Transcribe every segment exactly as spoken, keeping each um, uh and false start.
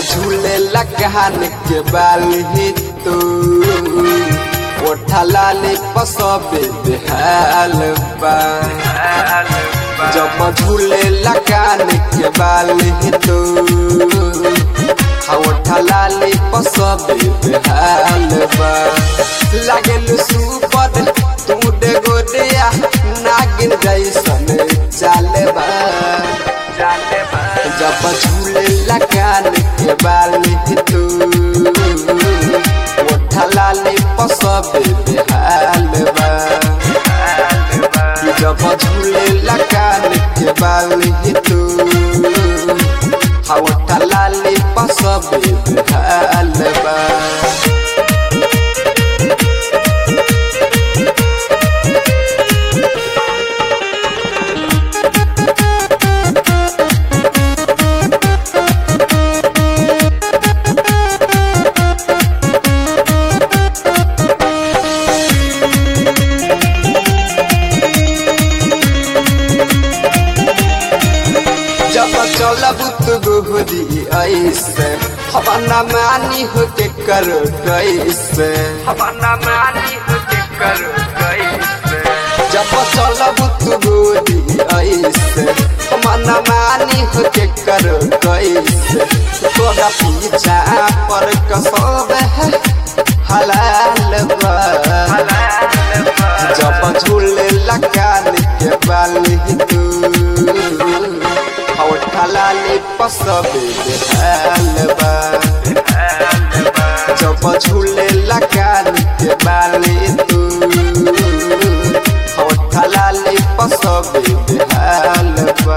झूले लगान के बाली तू ओठा लाली पसबे बेहाल बा जब झूले लगान के बाली तू ओठा लाली पसबे बेहाल बा लागल सुपर तू दे गोदिया नागिन जैसन चाले बा जब झूले लगान के बाली तू ओठा लाली पसबे बेहाल बा जब झूले लगान के बाली तू ओठा लाली पसबे बेहाल बा चलब तू गोदी ऐसे हवाना मानी हो के कर कैसे हवाना मानी हो के कर कैसे जब चलब तू गोदी ऐसे हवाना मानी हो के कर कैसे तोरा पीछा पर कसब है हलाल बा जब झूले लगान के बाली तू ओठा लाली पसबे बेहाल बा जब झूले लगान के बाली तू ओठा लाली पसबे बेहाल बा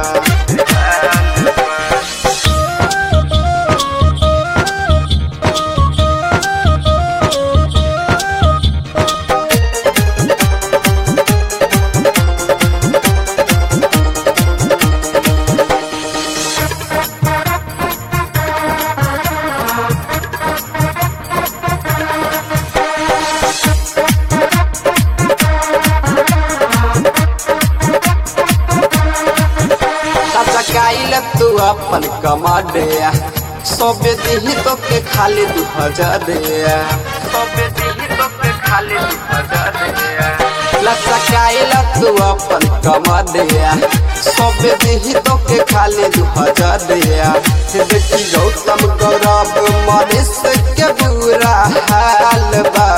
तू अपन कमाडिया सोबे दिही तो के खाली दू हजार दिया सोबे दिही तो के खाली दू हजार दिया लचकाइला तू अपन कमाडिया सोबे दिही तो के खाली दू हजार दिया देखी गौतम गौरव मनीष के बुरा हाल बा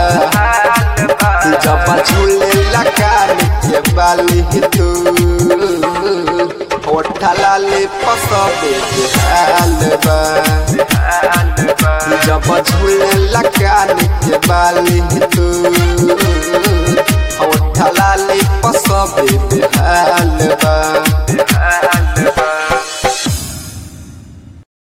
जब झूले लगान के बाली तू ओठा लाली पसबे बेहाल बा जब झूले लगान के बाली